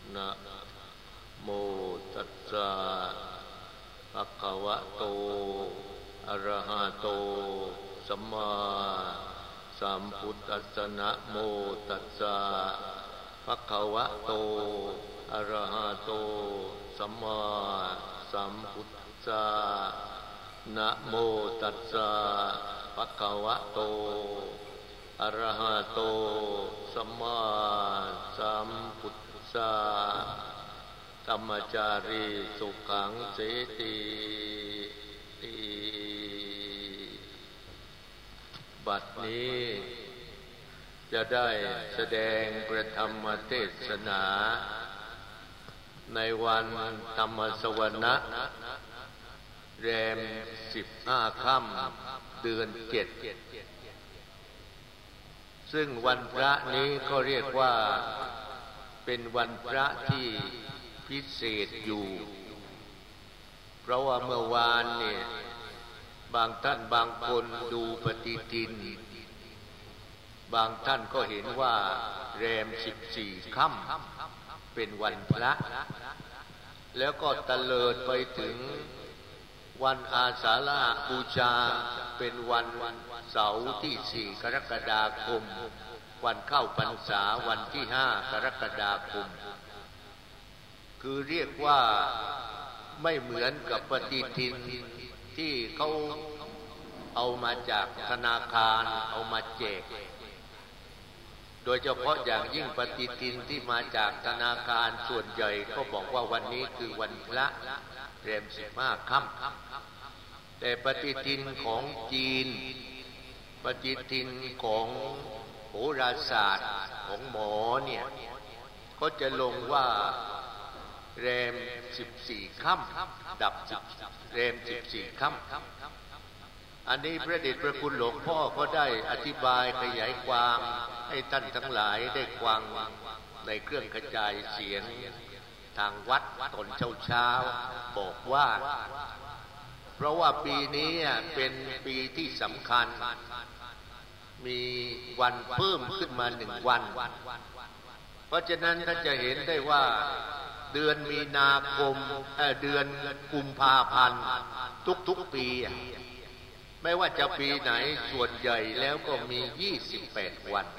นะโมตัสสะภะคะวะโตอะระหะโตสัมมาสัมพุทธัสสะนะโมตัสสะภะคะวะโตอะระหะโตสัมมาสัมพุทธัสสะนะโมตัสสะภะคะวะโตอะระหะโตสัมมาสัมพุทธัสสะธัมมจารีสุขังเสติบัดนี้จะได้แสดงพระธรรมเทศนาในวันธรรมสวนะแรม15 ค่ำเดือน 7ซึ่งวันพระนี้ก็เรียกว่าเป็นวันพระที่พิเศษอยู่เพราะว่าเมื่อวานเนี่ยบางท่านบางคนดูปฏิทินบางท่านก็เห็นว่าแรม14 ค่ำเป็นวันพระแล้วก็ตะเลิดไปถึงวันอาสาฬหบูชาเป็นวันเสาร์ที่ 4 กรกฎาคมวันเข้าพรรษาวันที่ 5 กรกฎาคมคือเรียกว่าไม่เหมือนกับปฏิทินที่เขาเอามาจากธนาคารเอามาแจกโดยเฉพาะอย่างยิ่งปฏิทินที่มาจากธนาคารส่วนใหญ่ก็บอกว่าวันนี้คือวันพระแรม15 ค่ำแต่ปฏิทินของจีนปฏิทินของโหราศาสตร์ของหมอเนี่ยก็จะลงว่าแรม14 ค่ำดับแรม14 ค่ำอันนี้พระเดชพระคุณหลวงพ่อก็ได้อธิบายขยายความให้ท่านทั้งหลายได้ฟังในเครื่องกระจายเสียงทางวัดตอนเช้าๆบอกว่าเพราะว่าปีนี้เป็นปีที่สำคัญมีวันเพิ่มขึ้นมา1 วันเพราะฉะนั้นท่านจะเห็นได้ว่าเดือนมีนาคมเดือนกุมภาพันธ์ทุกๆปีไม่ว่าจะปีไหนส่วนใหญ่แล้วก็มี28 วัน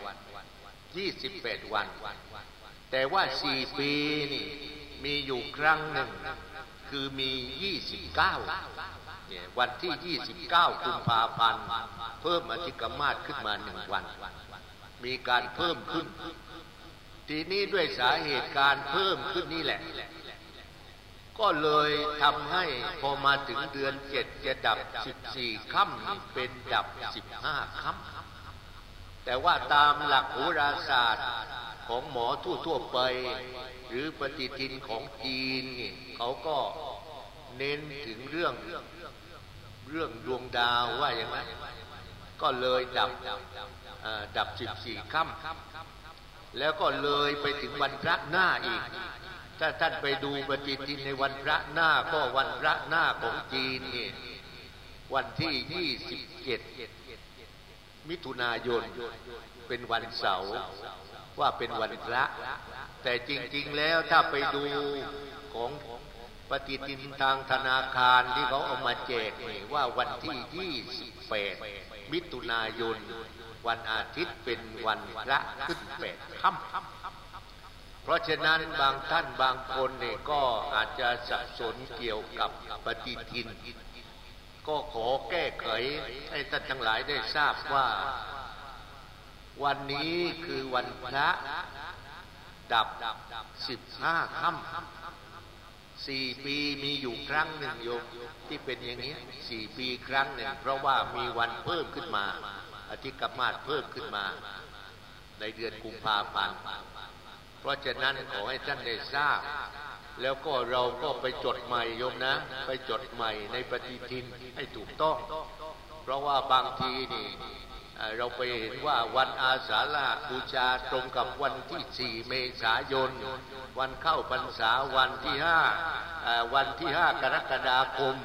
28 วันแต่ว่า4 ปีนี่มีอยู่ครั้งหนึ่งคือมี29เนี่ยวันที่29 กุมภาพันธ์เพิ่มอธิกมาสขึ้นมา1 วันมีการเพิ่มขึ้นทีนี้ด้วยสาเหตุการเพิ่มขึ้นนี่แหละก็เลยทำให้พอมาถึงเดือน 7จะดับ14 ค่ำเป็นดับ15 ค่ำแต่ว่าตามหลักโหราศาสตร์ของหมอทั่วๆไปหรือปฏิทินของจีนนี่เขาก็เน้นถึงเรื่องดวงดาวว่าอย่างนั้นก็เลยดับ14 ค่ำแล้วก็เลยไปถึงวันพระหน้าอีกถ้าท่านไปดูปฏิทินในวันพระหน้าก็วันพระหน้าของจีนนี่วันที่27 มิถุนายนเป็นวันเสาร์ว่าเป็นวันพระแต่จริงๆแล้วถ้าไปดูของปฏิทินทางธนาคารที่เขาเอามาแจกนี่ว่าวันที่28 มิถุนายนวันอาทิตย์เป็นวันพระขึ้น8 ค่ำเพราะฉะนั้นบางท่านบางคนเนี่ยก็อาจจะสับสนเกี่ยวกับปฏิทินก็ขอแก้ไขให้ท่านทั้งหลายได้ทราบว่าวันนี้คือวันพระดับ15 ค่ำ4 ปีมีอยู่ครั้งหนึ่งโยมที่เป็นอย่างนี้4 ปีครั้งหนึ่งเพราะว่ามีวันเพิ่มขึ้นมาอธิกมาสเพิ่มขึ้นมาในเดือนกุมภาพันธ์เพราะฉะนั้นขอให้ท่านได้ทราบแล้วก็เราก็ไปจดใหม่โยมนะไปจดใหม่ในปฏิทินให้ถูกต้องเพราะว่าบางทีนี่เราไปเห็นว่าวันอาสาฬหบูชาตรงกับวันที่ 4 เมษายนวันเข้าพรรษาวันที่ 5 กรกฎาคม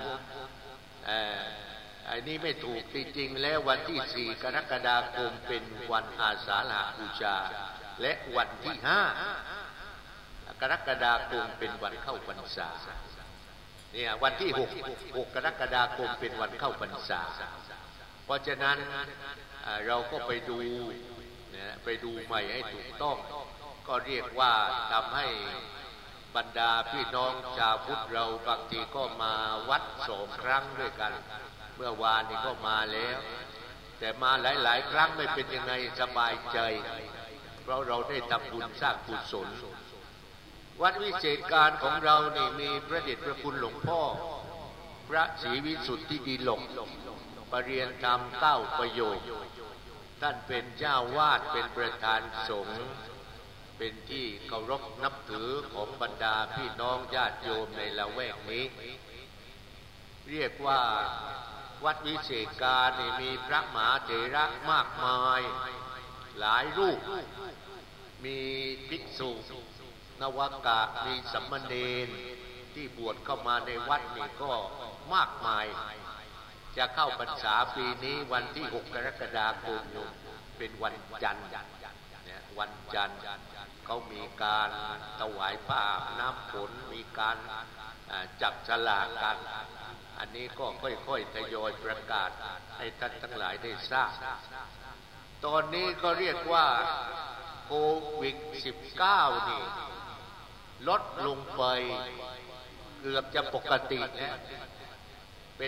อันนี้ไม่ถูกจริงๆแล้ววันที่ 4 กรกฎาคมเป็นวันอาสาฬหบูชาและวันที่ 5 กรกฎาคมเป็นวันเข้าพรรษาเนี่ยวันที่6 กรกฎาคมเป็นวันเข้าพรรษาเพราะฉะนั้นเราก็ไปดูใหม่ให้ถูกต้องก็เรียกว่าทำให้บรรดาพี่น้องชาวพุทธเราบางทีก็มาวัด2 ครั้งด้วยกันเมื่อวานนี้ก็มาแล้วแต่มาหลายๆครั้งไม่เป็นยังไงสบายใจเพราะเราได้ทำบุญสร้างกุศลวัดวิเศษการของเรานี่มีพระเดชพระคุณหลวงพ่อพระศรีวิสุทธิดีหลกปรริยนธรรม9 ประโยคท่านเป็นเจ้าวาดเป็นประธานสงฆ์เป็นที่เคารพนับถือของบรรดาพี่น้องญาติโยมในละแวกนี้เรียกว่าวัดวิเศษการนี่มีพระมหาเถระมากมายหลายรูปมีภิกษุนวากะมีสัมมเณรที่บวชเข้ามาในวัดนี่ก็มากมายจะเข้าพรรษาปีนี้วันที่6 กรกฎาคมเป็นวันจันทร์เนี่ยวันจันทร์เขามีการถวายผ้าน้ำฝนมีการจับฉลากกันอันนี้ก็ค่อยๆทยอยประกาศให้ท่านทั้งหลายได้ทราบตอนนี้ก็เรียกว่าโควิด 19นี่ลดลงไปเกือบจะปกติแล้วเป็น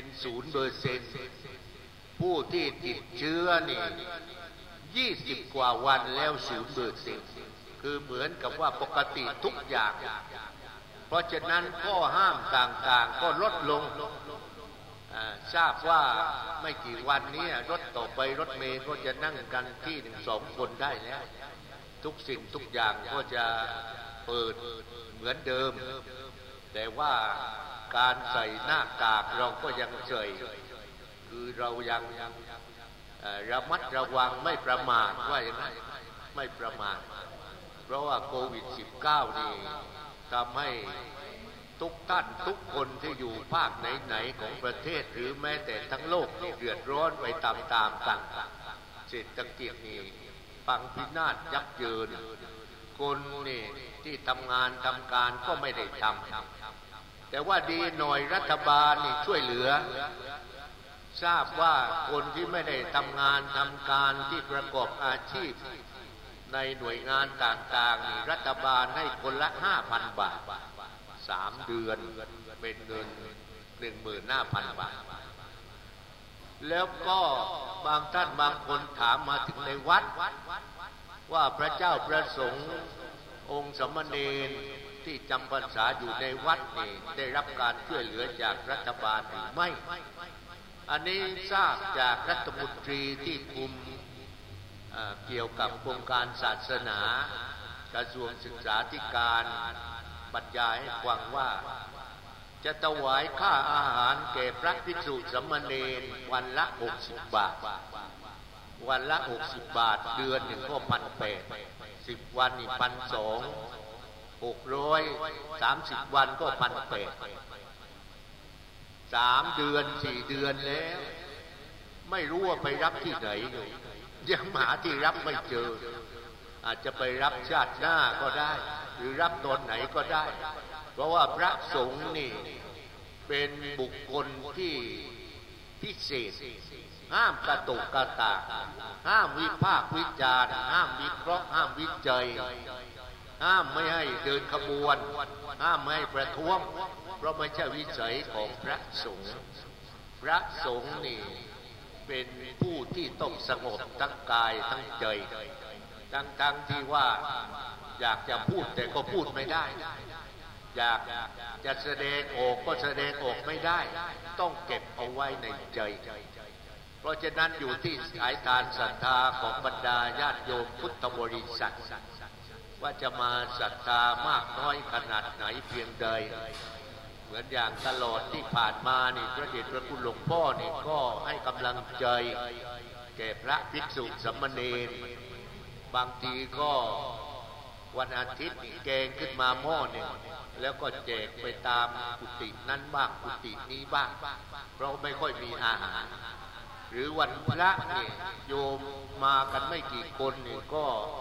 0%ผู้ที่ติดเชื้อนี่20 กว่าวันแล้ว0%คือเหมือนกับว่าปกติทุกอย่างเพราะฉะนั้นข้อห้ามต่างๆก็ลดลงทราบว่าไม่กี่วันนี้รถต่อไปรถเมล์ก็จะนั่งกันที่ 1-2 คนได้แล้วทุกสิ่งทุกอย่างก็จะเปิดเหมือนเดิมแต่ว่าการใส่หน้ากากเราก็ยังใส่คือเรายังระมัดระวังไม่ประมาทว่าอย่างนั้นไม่ประมาทเพราะว่าโควิด 19นี่ทำให้ทุกท่านทุกคนที่อยู่ภาคไหนๆของประเทศหรือแม้แต่ทั้งโลกนี่เดือดร้อนไปตามๆกันเศรษฐกิจนี่พังพินาศยับเยินคนนี่ที่ทำงานทำการก็ไม่ได้ทำแต่ว่าดีหน่อยรัฐบาลนี่ช่วยเหลือทราบว่าคนที่ไม่ได้ทำงานทำการที่ประกอบอาชีพในหน่วยงานต่างๆนี่รัฐบาลให้คนละ 5,000 บาท3 เดือนเป็นเงิน 15,000 บาทแล้วก็บางท่านบางคนถามมาถึงในวัดว่าพระเจ้าประสงค์องค์สมณเณรที่จำพรรษาอยู่ในวัดนี่ได้รับการช่วยเหลือจากรัฐบาลหรือไม่อันนี้ทราบจากรัฐมนตรีที่คุมเกี่ยวกับโครงการศาสนากระทรวงศึกษาธิการบรรยายให้ฟังว่าจะถวายค่าอาหารแก่พระภิกษุสามเณรวันละ60 บาทวันละ60 บาทเดือนหนึ่งก็1,800 10 วันนี่1,200 630 วันก็1,800 3 เดือน 4 เดือนแล้วไม่รู้ว่าไปรับที่ไหนยังหาที่รับไม่เจออาจจะไปรับชาติหน้าก็ได้หรือรับตอนไหนก็ได้เพราะว่าพระสงฆ์นี่เป็นบุคคลที่พิเศษห้ามกระตุกกระตากห้ามวิพากษ์วิจารณ์ห้ามวิเคราะห์ห้ามวิจัยห้ามไม่ให้เดินขบวนห้ามไม่ให้ประท้วงเพราะไม่ใช่วิสัยของพระสงฆ์พระสงฆ์นี่เป็นผู้ที่ต้องสงบทั้งกายทั้งใจทั้งที่ว่าอยากจะพูดแต่ก็พูดไม่ได้อยากจะแสดงออกก็แสดงออกไม่ได้ต้องเก็บเอาไว้ในใจเพราะฉะนั้นอยู่ที่สายทานศรัทธาของบรรดาญาติโยมพุทธบริษัทว่าจะมาศรัทธามากน้อยขนาดไหนเพียงใดเหมือนอย่างตลอดที่ผ่านมานี่พระเดชพระคุณหลวงพ่อนี่ก็ให้กำลังใจแก่พระภิกษุสามเณรบางทีก็วันอาทิตย์แกงขึ้นมาหม้อหนึ่งแล้วก็แจกไปตามกุฏินั้นบ้างกุฏินี้บ้างเพราะไม่ค่อยมีอาหารหรือวันพระนี่โยมมากันไม่กี่คนนี่ก็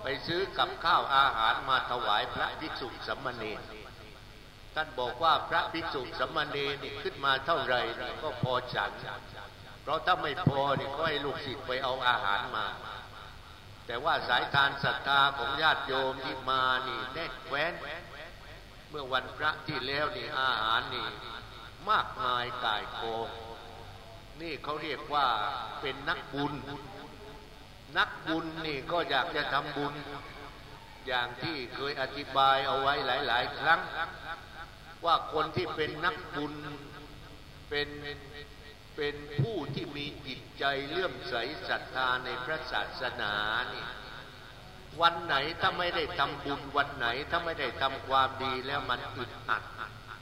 ไปซื้อกับข้าวอาหารมาถวายพระภิกษุสามเณรท่านบอกว่าพระภิกษุสามเณรนี่ขึ้นมาเท่าไหร่ก็พอฉันเพราะถ้าไม่พอนี่ก็ให้ลูกศิษย์ไปเอาอาหารมาแต่ว่าสายทานศรัทธาของญาติโยมที่มานี่แน่นแฟ้นเมื่อวันพระที่แล้วนี่อาหารนี่มากมายก่ายกองนี่เขาเรียกว่าเป็นนักบุญนักบุญนี่ก็อยากจะทำบุญอย่างที่เคยอธิบายเอาไว้หลายๆครั้งว่าคนที่เป็นนักบุญเป็นผู้ที่มีจิตใจเลื่อมใสศรัทธาในพระศาสนานี่วันไหนถ้าไม่ได้ทำบุญวันไหนถ้าไม่ได้ทำความดีแล้วมันอึดอัด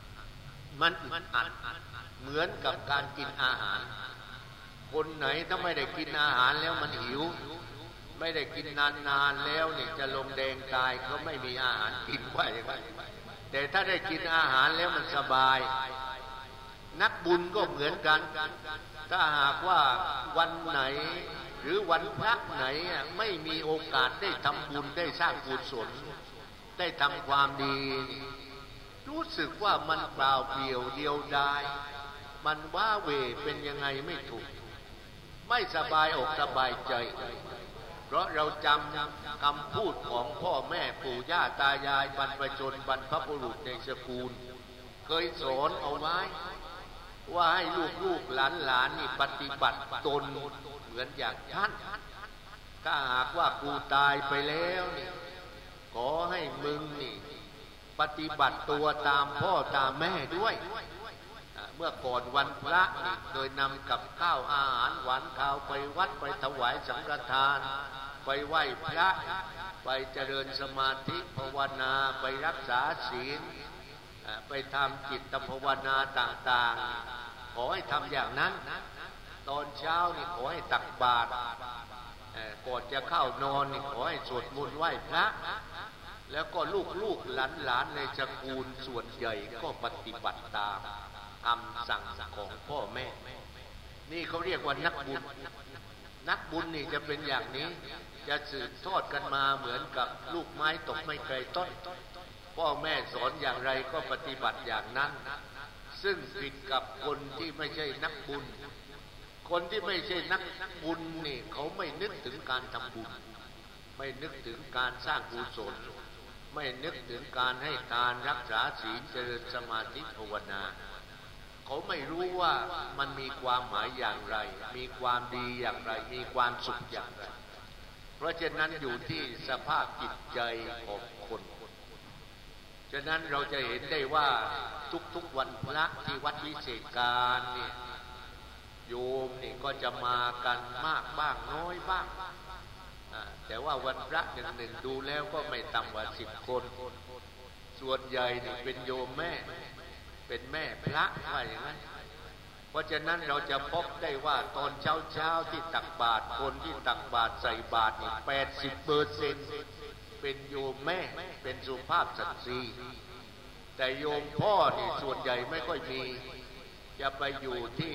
เหมือนกับการกินอาหารคนไหนถ้าไม่ได้กินอาหารแล้วมันหิวไม่ได้กินนานๆแล้วเนี่ยจะลงแดงตายเขาไม่มีอาหารกินว่าอย่างนั้นแต่ถ้าได้กินอาหารแล้วมันสบายนักบุญก็เหมือนกันถ้าหากว่าวันไหนหรือวันพระไหนไม่มีโอกาสได้ทำบุญได้สร้างกุศลได้ทำความดีรู้สึกว่ามันเปล่าเปลี่ยวเดียวดายมันว้าเหวเป็นยังไงไม่ถูกไม่สบายอกสบายใจเพราะเราจำคำพูดของพ่อแม่ปู่ย่าตายายบรรพชนบรรพบุรุษในสกุลเคยสอนเอาไว้ว่าให้ลูกๆหลานนี่ปฏิบัติตนเหมือนอย่างท่านถ้าหากว่ากูตายไปแล้วนี่ขอให้มึงนี่ปฏิบัติตัวตามพ่อตามแม่ด้วยเมื่อก่อนวันพระนี่โดยนำกับข้าวอาหารหวานข้าวไปวัดไปถวายสังฆทานไปไหว้พระไปเจริญสมาธิภาวนาไปรักษาศีลไปทำจิตภาวนาต่างๆขอให้ทำอย่างนั้นตอนเช้านี่ขอให้ตักบาตรก่อนจะเข้านอนนี่ขอให้สวดมนต์ไหว้พระแล้วก็ลูกๆหลานในสกุลส่วนใหญ่ก็ปฏิบัติตามคำสั่งของพ่อแม่นี่เขาเรียกว่านักบุญนักบุญนี่จะเป็นอย่างนี้จะสืบทอดกันมาเหมือนกับลูกไม้ตกไม่ไกลต้นพ่อแม่สอนอย่างไรก็ปฏิบัติอย่างนั้นซึ่งผิดกับคนที่ไม่ใช่นักบุญคนที่ไม่ใช่นักบุญนี่เขาไม่นึกถึงการทำบุญไม่นึกถึงการสร้างกุศลไม่นึกถึงการให้ทานรักษาศีลเจริญสมาธิภาวนาเขาไม่รู้ว่ามันมีความหมายอย่างไรมีความดีอย่างไรมีความสุขอย่างไรเพราะฉะนั้นอยู่ที่สภาพจิตใจของคนฉะนั้นเราจะเห็นได้ว่าทุกๆวันพระที่วัดวิเศษการเนี่ยโยมนี่ก็จะมากันมากบ้างน้อยบ้างแต่ว่าวันพระหนึ่งดูแล้วก็ไม่ต่ำกว่า10 คนส่วนใหญ่นี่เป็นโยมแม่เป็นแม่พระว่าอย่างนั้นเพราะฉะนั้นเราจะพบได้ว่าตอนเช้าที่ตักบาตรคนที่ตักบาตรใส่บาตรนี่80%เป็นโยมแม่เป็นสุภาพสตรีแต่โยมพ่อนี่ส่วนใหญ่ไม่ค่อยมีจะไปอยู่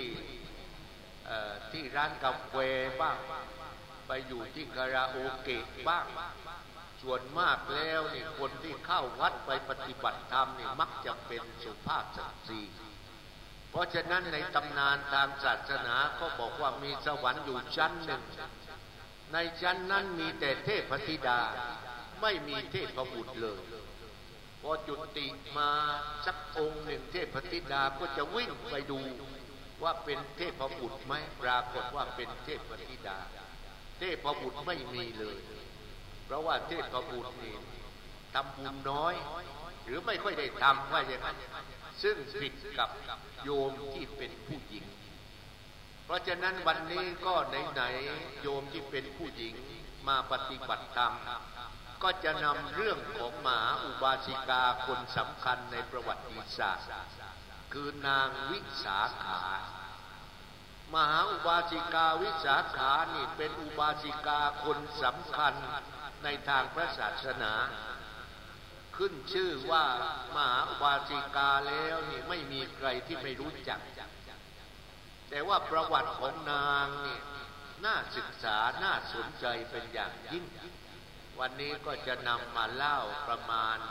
ที่ร้านกาแฟบ้างไปอยู่ที่คาราโอเกะบ้างส่วนมากแล้วนี่คนที่เข้าวัดไปปฏิบัติธรรมนี่มักจะเป็นสุภาพสตรีเพราะฉะนั้นในตำนานทางศาสนาก็บอกว่ามีสวรรค์อยู่ชั้นหนึ่งในชั้นนั้นมีแต่เทพธิดาไม่มีเทพบุตรเลยพอจุติมาสักองค์หนึ่งเทพธิดาก็จะวิ่งไปดูว่าเป็นเทพบุตรไหมปรากฏว่าเป็นเทพธิดาเทพบุตรไม่มีเลยเพราะว่าเทพบุตรนี่ทำบุญน้อยหรือไม่ค่อยได้ทำว่าอย่างนั้นซึ่งผิดกับโยมที่เป็นผู้หญิงเพราะฉะนั้นวันนี้ก็ไหนๆโยมที่เป็นผู้หญิงมาปฏิบัติธรรมก็จะนำเรื่องของมหาอุบาสิกาคนสำคัญในประวัติศาสตร์คือนางวิสาขามหาอุบาสิกาวิสาขานี่เป็นอุบาสิกาคนสำคัญในทางพระศาสนาขึ้นชื่อว่ามหาอุบาสิกาแล้วนี่ไม่มีใครที่ไม่รู้จักแต่ว่าประวัติของนางนี่น่าศึกษาน่าสนใจเป็นอย่างยิ่งวันนี้ก็จะนำมาเล่าประมาณ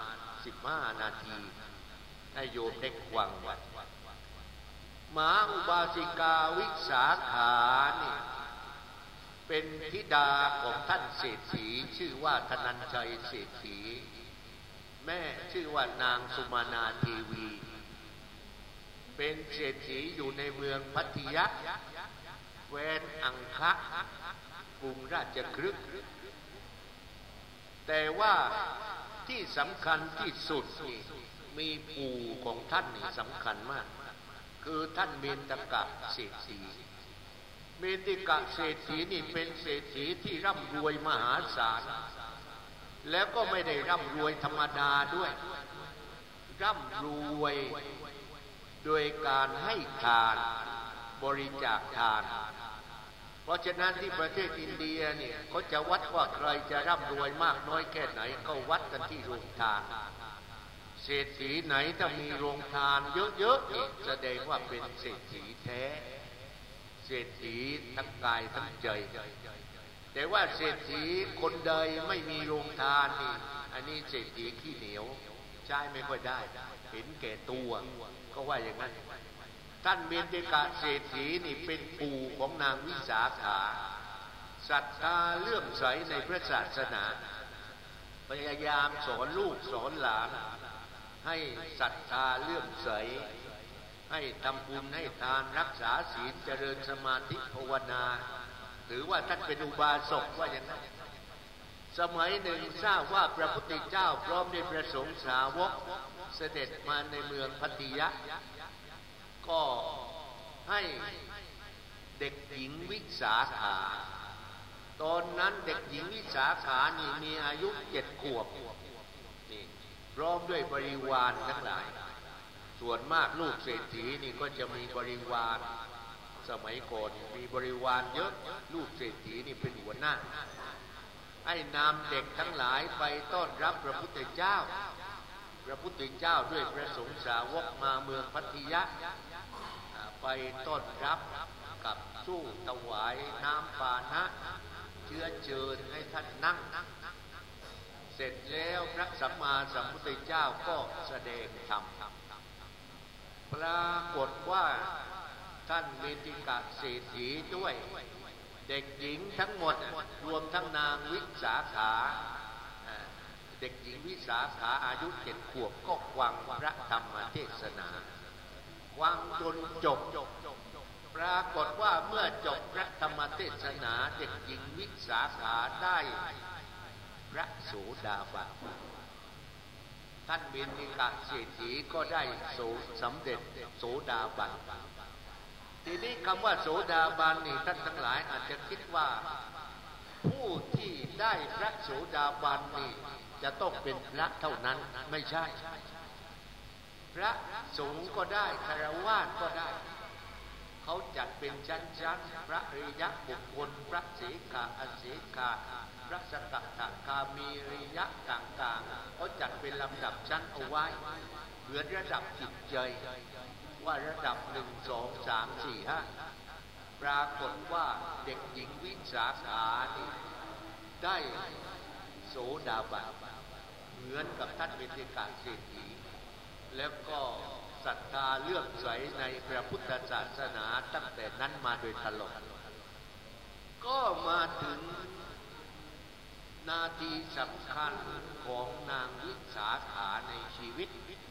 15 นาทีให้โยมได้ฟังมหาอุบาสิกาวิสาขานี่เป็นธิดาของท่านเศรษฐีชื่อว่าธนัญชัยเศรษฐีแม่ชื่อว่านางสุมาณาเทวีเป็นเศรษฐีอยู่ในเมืองพัทยาแคว้นอังคะกรุงราชคฤห์แต่ว่าที่สำคัญที่สุดนี่มีปู่ของท่านนี่สำคัญมากคือท่านเมตกะเศรษฐีเมตกะเศรษฐีนี่เป็นเศรษฐีที่ร่ำรวยมหาศาลแล้วก็ไม่ได้ร่ำรวยธรรมดาด้วยร่ำรวยโดยการให้ทานบริจาคทานเพราะฉะนั้นที่ประเทศอินเดียเนี่ยเขาจะวัดว่าใครจะร่ำรวยมากน้อยแค่ไหนก็วัดกันที่โรงทานเศรษฐีไหนถ้ามีโรงทานเยอะๆนี่แสดงว่าเป็นเศรษฐีแท้เศรษฐีทั้งกายทั้งใจแต่ว่าเศรษฐีคนใดไม่มีโรงทานนี่อันนี้เศรษฐีขี้เหนียวใช้ไม่ค่อยได้เห็นแก่ตัวก็ว่าอย่างนั้นท่านเมตกะเศรษฐีนี่เป็นปู่ของนางวิสาขาศรัทธาเลื่อมใสในพระศาสนาพยายามสอนลูกสอนหลานให้ศรัทธาเลื่อมใสให้ทำบุญให้ทานรักษาศีลเจริญสมาธิภาวนาถือว่าท่านเป็นอุบาสกว่าอย่างนั้นสมัยหนึ่งทราบว่าพระพุทธเจ้าพร้อมด้วยพระสงฆ์สาวกเสด็จมาในเมืองพัทยาก็ให้เด็กหญิงวิสาขาตอนนั้นเด็กหญิงวิสาขานี่มีอายุ7 ขวบนี่พร้อมด้วยบริวารทั้งหลายส่วนมากลูกเศรษฐีนี่ก็จะมีบริวารสมัยก่อนมีบริวารเยอะลูกเศรษฐีนี่เป็นหัวหน้าให้นำเด็กทั้งหลายไปต้อนรับพระพุทธเจ้าพระพุทธเจ้าด้วยพระสงฆ์สาวกมาเมืองพัทยาไปต้อนรับกับสู้ถวายน้ำปานะเชื้อเชิญให้ท่านนั่งเสร็จแล้วพระสัมมาสัมพุทธเจ้าก็แสดงธรรมปรากฏว่าท่านเมตกะเศรษฐีด้วยเด็กหญิงทั้งหมดรวมทั้งนางวิสาขาเด็กหญิงวิสาขาอายุ7 ขวบก็ฟังพระธรรมเทศนาฟังจนจบปรากฏว่าเมื่อจบพระธรรมเทศนาเด็กหญิงวิสาขาได้พระโสดาบันท่านเมตกะเศรษฐีก็ได้สำเร็จโสดาบันทีนี้คำว่าโสดาบันนี่ท่านทั้งหลายอาจจะคิดว่าผู้ที่ได้พระโสดาบันนี่จะต้องเป็นพระเท่านั้นไม่ใช่พระสงฆ์ก็ได้คฤหัสถ์ก็ได้เขาจัดเป็นชั้นๆพระอริยบุคคลพระเสขะอเสขะพระสกทาคามีอริยะต่างๆเขาจัดเป็นลำดับชั้นเอาไว้เหมือนระดับจิตใจว่าระดับ1 2 3 4 5ปรากฏว่าเด็กหญิงวิสาขานี่ได้โสดาบันเหมือนกับท่านเมตกะเศรษฐีแล้วก็ศรัทธาเลื่อมใสในพระพุทธศาสนาตั้งแต่นั้นมาโดยตลอดก็มาถึงนาทีสำคัญของนางวิสาขาในชีวิต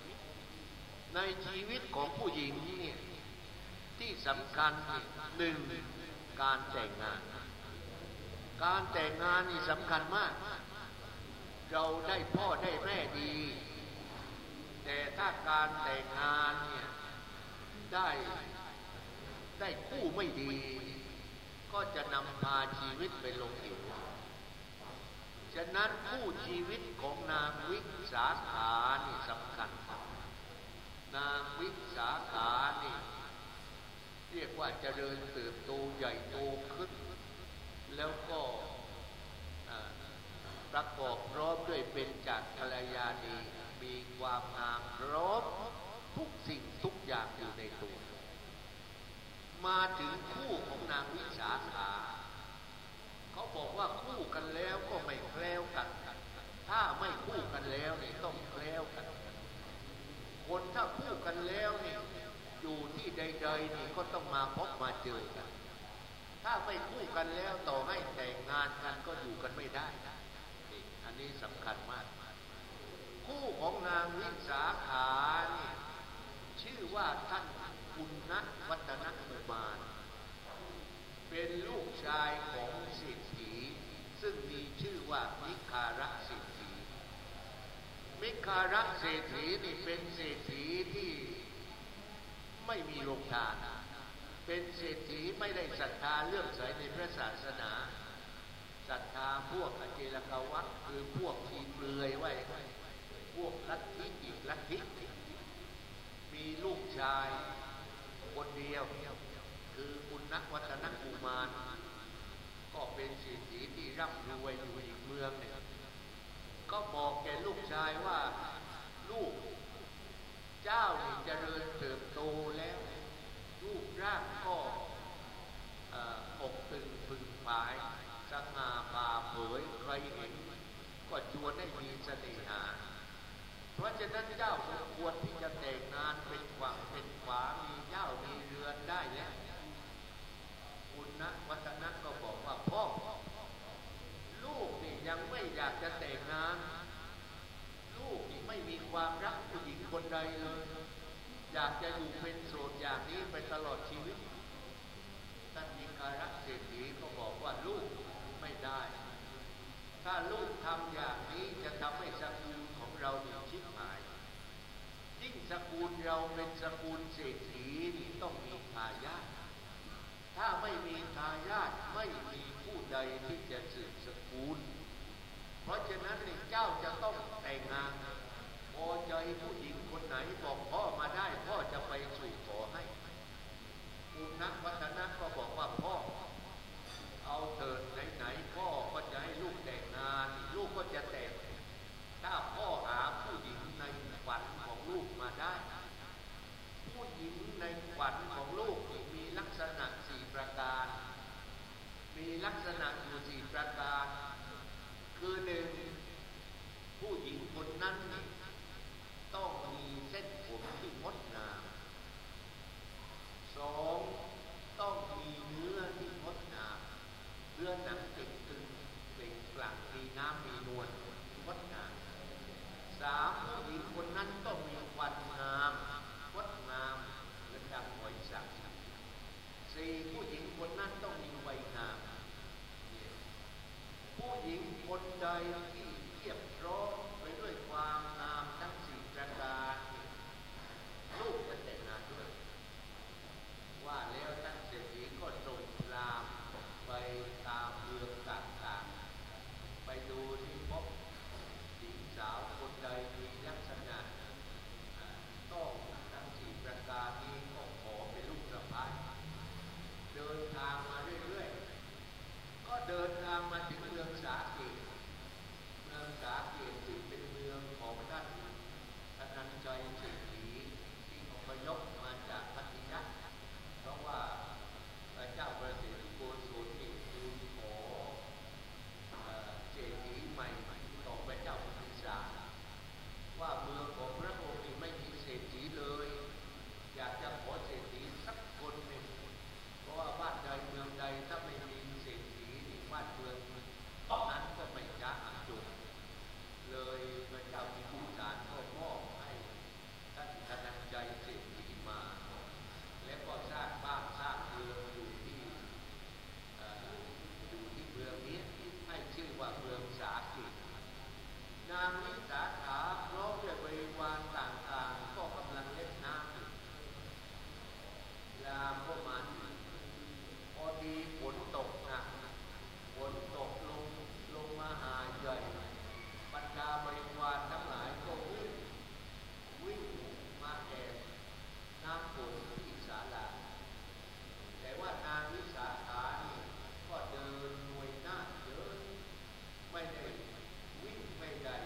ของผู้หญิงเนี่ยที่สำคัญหนึ่งการแต่งงานนี่สำคัญมากเราได้พ่อได้แม่ดีแต่ถ้าการแต่งงานเนี่ยได้คู่ไม่ดีก็จะนำพาชีวิตไปลงเหวฉะนั้นคู่ชีวิตของนางวิสาขานี่สำคัญนางวิสาขานี่เรียกว่าเจริญเติบโตใหญ่โตขึ้นแล้วก็ประกอบพร้อมด้วยเป็นจักรกัลยาณีมีความงามพร้อมทุกสิ่งทุกอย่างอยู่ในตัวมาถึงคู่ของนางวิสาขาเขาบอกว่าคู่กันแล้วก็ไม่แคล้วกันถ้าไม่คู่กันแล้วนี่ต้องแคล้วกันคนถ้าคู่กันแล้วนี่อยู่ที่ใดๆนี่ก็ต้องมาพบมาเจอกันถ้าไม่คู่กันแล้วต่อให้แต่งงานกันก็อยู่กันไม่ได้นี่อันนี้สำคัญมากคู่ของนางวิสาขานี่ชื่อว่าท่านปุณณวัฒนกุมารเป็นลูกชายของเศรษฐีซึ่งมีชื่อว่ามิคาระเศรษฐีมิคาระเศรษฐีนี่เป็นเศรษฐีที่ไม่มีโรงทานเป็นเศรษฐีไม่ได้ศรัทธาเลื่อมใสในพระศาสนาศรัทธาพวกอเจลกวัฏคือพวกที่เปลือยไว้พวกลัทธิอีกลัทธิมีลูกชายคนเดียวคือปุณณวัฒนกุมารก็เป็นเศรษฐีที่ร่ำรวยอยู่อีกเมืองหนึ่งก็บอกแก่ลูกชายว่าลูกเจ้านี่เจริญเติบโตแล้วรูปร่างก็อกตึงพึงผายสง่าผ่าเผยใครเห็นก็ชวนให้มีเสน่หาเพราะฉะนั้นเจ้าสมควรที่จะแต่งงานเป็นฝั่งเป็นฝามีเจ้ามีเรือนได้แล้วปุณณวัฒนะก็บอกว่าพ่อลูกนี่ยังไม่อยากจะแต่งงานลูกนี่ไม่มีความรักผู้หญิงคนใดเลยอยากจะอยู่เป็นโสดอย่างนี้ไปตลอดชีวิตท่านมิคาระเศรษฐีก็บอกว่าลูกไม่ได้ถ้าลูกทำอย่างนี้จะทำให้สกุลของเราเนี่ยชิบหายยิ่งสกุลเราเป็นสกุลเศรษฐีนี่ต้องมีทายาทถ้าไม่มีทายาทไม่มีผู้ใดที่จะสืบสกุลเพราะฉะนั้นนี่เจ้าจะต้องแต่งงานพอใจผู้หญิงคนไหนบอกพ่อมาได้พ่อจะไปสู่ขอให้ปุณณวัฒนะก็บอกว่าพ่อเอาเถิดไหนๆพ่อก็จะให้ลูกแต่งงานลูกก็จะแต่งถ้าพ่อหาผู้หญิงในฝันของลูกมาได้ผู้หญิงในฝันของลูกมีลักษณะ4ประการมีลักษณะอยู่4ประการคือ1ผู้หญิงคนนั้นต้องมีเส้นผมที่งดงาม2ต้องมีเนื้อที่งดงามเนื้อหนังเต่งตึงเปล่งปลั่งมีน้ำมีนวลงดงาม3ผู้หญิงคนนั้นต้องมีวันงามงดงามเหมือนดังหอยสัง4ผู้หญิงคนนั้นต้องมีวัยงามผู้หญิงคนใดที่เรียบร้อยไปด้วยความงามทั้ง4ประการลูกจะแต่งงานด้วยว่าแล้วท่านเศรษฐีก็ส่งรามไปตามเมืองต่างๆไปดูที่พบหญิงสาวคนใดมีลักษณะต้องทั้ง4ประการนี้ก็ขอเป็นลูกสะใภ้เดินทางมาเรื่อยๆก็เดินทางมาถึงเมืองสาเกตเมืองสาเกตซึ่งเป็นเมืองของท่านอนันใจเศรษฐีที่อพยพมาจากพัทยาเพราะว่าพระเจ้าประสิทธิโกศลนี่ทูลขอเศรษฐีใหม่ต่อพระเจ้าพิมพิสารว่าเมืองของพระองค์นี่ไม่มีเศรษฐีเลยอยากจะขอเศรษฐีสักคนหนึ่งเพราะว่าบ้านใดเมืองใดถ้าไม่มีเศรษฐีนี่บ้านเมืองนั้นก็ไม่จ้าจุกเลยพระเจ้าพิมพิสารก็มอบให้ท่านอนันใจเศรษฐีมาและก็สร้างบ้านสร้างเมืองอยู่ที่เมืองนี้ให้ชื่อว่าเมืองสาเกตนางวิสาขาพร้อมด้วยบริวารต่างๆก็กำลังเล่นน้ำอยู่ยามก็มาพอดีฝนตกหนักฝนตกลงมาหาใหญ่บรรดาบริวารทั้งหลายก็วิ่งมาแอบน้ำฝนที่ศาลาแต่ว่านางวิสาขานี่ก็เดินหน่วยหน้าเดินไม่ได้วิ่งไม่ได้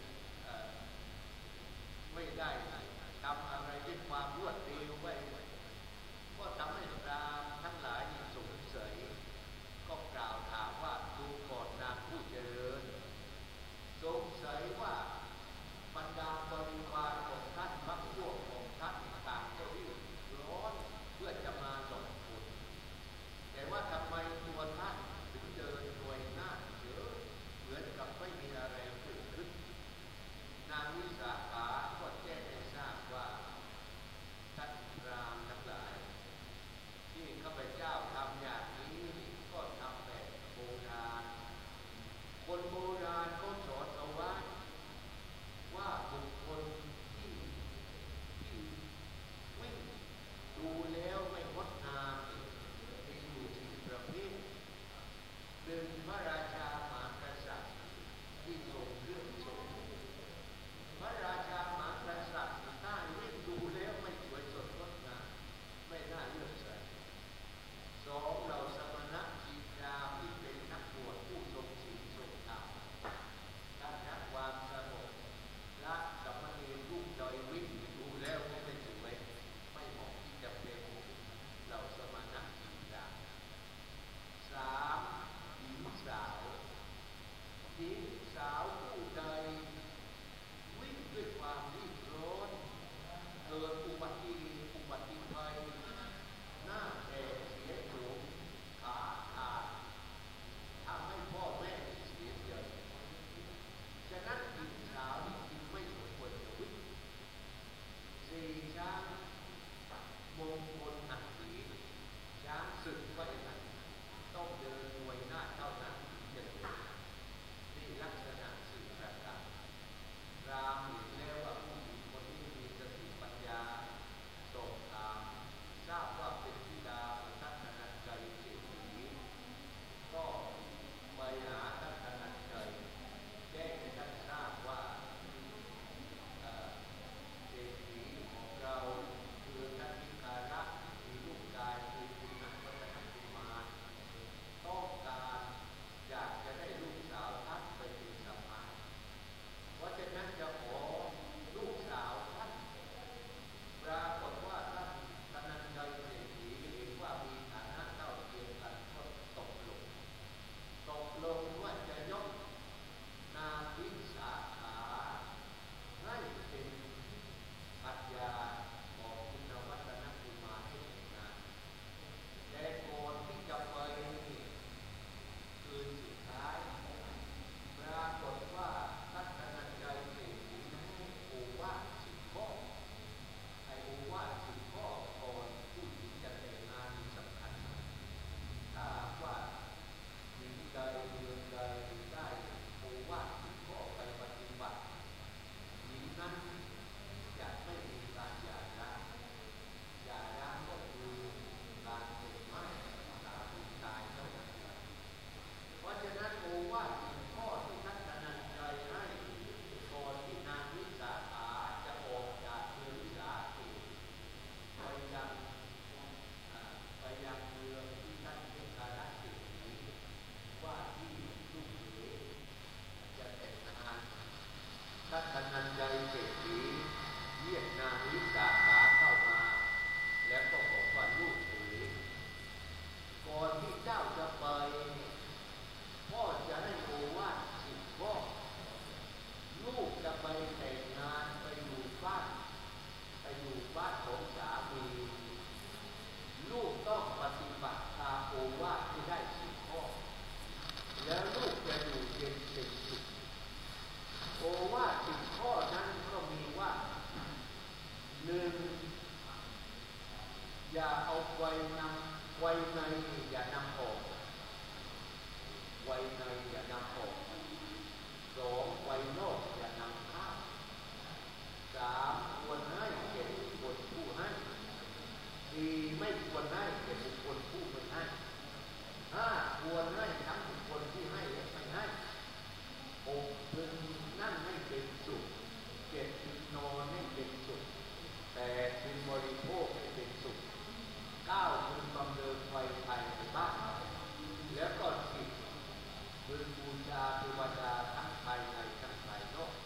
ทำอะไรด้วยความรวดเร็วไว้ก็ทำให้พราหมณ์ทั้งหลายสงสัยก็กล่าวถามว่าดูก่อนนางผู้เจริญสงสัยว่าบรรดาบริวารของท่านพรรคพวกของท่านต่างก็รีบร้อนเพื่อจะมาหลบฝนแต่ว่าทำไมตัวท่านถึงเดินโดยหน้าเฉยเหมือนกับไม่มีอะไรเกิดขึ้นนางวิสาขาก็แจ้งให้ทราบว่าท่านพราหมณ์ทั้งหลายที่ข้าพเจ้าทำอย่างนี้ก็ทำแบบโบราณคนโบราณเขาสอนเอาไว้ว่าบุคคลที่วิ่งดูแล้วไม่งดงามมีอยู่สี่ประเภทหนึ่งพระราชามหากษัตริย์ที่ทรงเครื่องทรงพระราชามหากษัตริย์ถ้าวิ่งดูแล้วไม่สวยสดงดงามไม่น่าเลื่อมใสสองเราสมณะชีพราหมณ์ที่เป็นนักบวชผู้ทรงศีลทรงธรรมการรักความสงบละสมณีรูปดอยวิ่งดูแล้วก็ไม่สวยไม่เหมาะที่จะเป็นเราสมณะชีพราหมณ์สามหญิงสาวผู้ใดวิ่งด้วยความรีบร้อนเกิดอุบัติภัยหน้าแตกเสียโฉมขาขาดทำให้พ่อแม่เสียใจฉะนั้นหญิงสาวจึงไม่สมควรจะวิ่งสี่ช้างมงคลอักขีช้างศึกก็อย่างนั้นต้องเดินหน่วยหน้าเท่านั้นจะเดินนี่ลักษณะสี่ประการรามเห็นแล้วว่าผู้หญิงคนนี้มีสติปัญญาสอบถามทราบว่าเป็นธิดาของท่านธนัญชัยเศรษฐีก็ไปหาท่านธนัญชัยแจ้งให้ท่านทราบว่าเศรษฐีของเราคือท่านมิคาระมีลูกชายคือคุณนันทวัฒนกุมารต้องการอยากจะได้ลูกสาวท่านไปเป็นสะใภ้เพราะฉะนั้นจะขอลูกสาวท่านปรากฏว่าท่านธนัญชัยเศรษฐีเห็นว่ามีฐานะเท่าเทียมกันก็ตกลงว่าจะยกนางวิสาขาให้เป็นภรรยาของคุณนวัฒนกุมารที่แต่งงานแต่ก่อนที่จะไปคืนสุดท้ายปรากฏว่าท่านธนัญชัยเศรษฐีนั้นให้โอวาท10 ข้อไอ้โอวาท10 ข้อก่อนผู้หญิงจะแต่งงานมีสำคัญถ้าว่าหญิงใดเมืองใดได้โอวาท10 ข้อไปปฏิบัติหญิงนั้นจะไม่มีการหย่าร้างก็คือการเป็นไม่สามีตายเท่านั้นเพราะฉะนั้นโอวาท10 ข้อที่ท่านธนัญชัยให้ก่อนที่นางวิสาขาจะออกจากเมืองวิสาเขตไปยังเมืองที่ท่านมิคาระเศรษฐีว่าที่ลูกเขยจะแต่งงานท่านธนัญชัยเศรษฐีเรียกนางวิสาขาเข้ามาแล้วก็บอกว่าลูกเขยก่อนที่เจ้าจะไปพ่อจะให้โอวาท10 ข้อลูกจะไปแต่งงานไปอยู่บ้านของสามีลูกต้องปฏิบัติตามโอวาทที่ได้10 ข้อแล้วลูกจะอยู่เย็นเป็นสุขโอวาท10 ข้อนั้นก็มีว่า 1. อย่าเอาไว้ในอย่านำออกไว้ในอย่านำออก2. ไว้นอกอย่านำเข้า 3. ควรให้แก่บุคคลผู้ให้ 4. ไม่ควรให้แก่บุคคลผู้ไม่ให้ 5. ควรให้ทั้งบุคคลที่ให้และไม่ให้ 6. พึงนั่งให้เป็นสุข 7. พึงนอนให้เป็นสุข 8. พึงบริโภคให้เป็นสุข 9. พึงบำเรอไฟภายในบ้านแล้วก็ 10. พึงบูชาเทวดาทั้งภายในทั้งภายนอก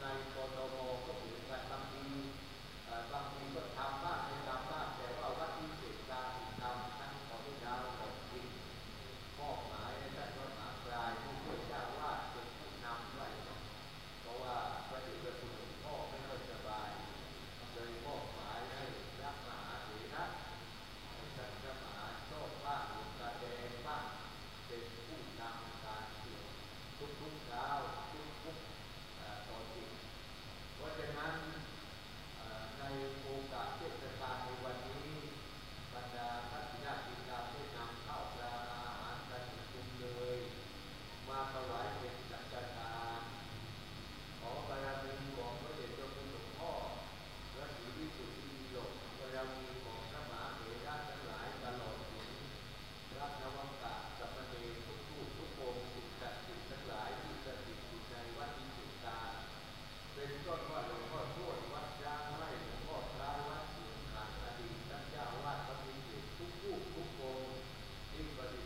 กทมก็เหมือนกันบางทีก็ทำบ้างไม่ทำบ้างแต่ว่าวัดที่เสกการทำทั้งขอที่ดาวของจริงมอบหมายให้ท่านพระมหากลายผู้ช่วยเจ้าวาดเป็นผู้นำไว้เพราะว่าพระเดชพระคุณหลวงพ่อไม่ค่อยสบายเลยมอบหมายให้พระมหาเถระท่านพระมหาโชคบ้างหลวงตาแดงบ้างเป็นผู้นำการสวดทุกๆเช้าทุกๆตอนเย็นเพราะฉะนั้นในโอกาสเทศกาลในวันนี้บรรดาท่านญาติธรรมได้นำข้าวปลาอาหารกันจุมเลยมาถวายเป็นสังฆทานขอบารมีของพระเดชพระคุณหลวงพ่อพระศรีวิสุทธิโลกบารมีของพระมหาเถระทั้งหลายตลอดถึงพระนวกะสัมมาเนรทุกรูปทุกองค์สิ่งศักดิ์สิทธิ์ทั้งหลายที่สถิตอยู่ในวัดวิสุทธาเป็นต้นว่าหลวงพ่อทวดวัดยางไร่หลวงพ่อพระวัดเสียงขานอดีตท่านเจ้าวาดพระพิจิตรทุกรูปทุกองค์ที่ปฏิ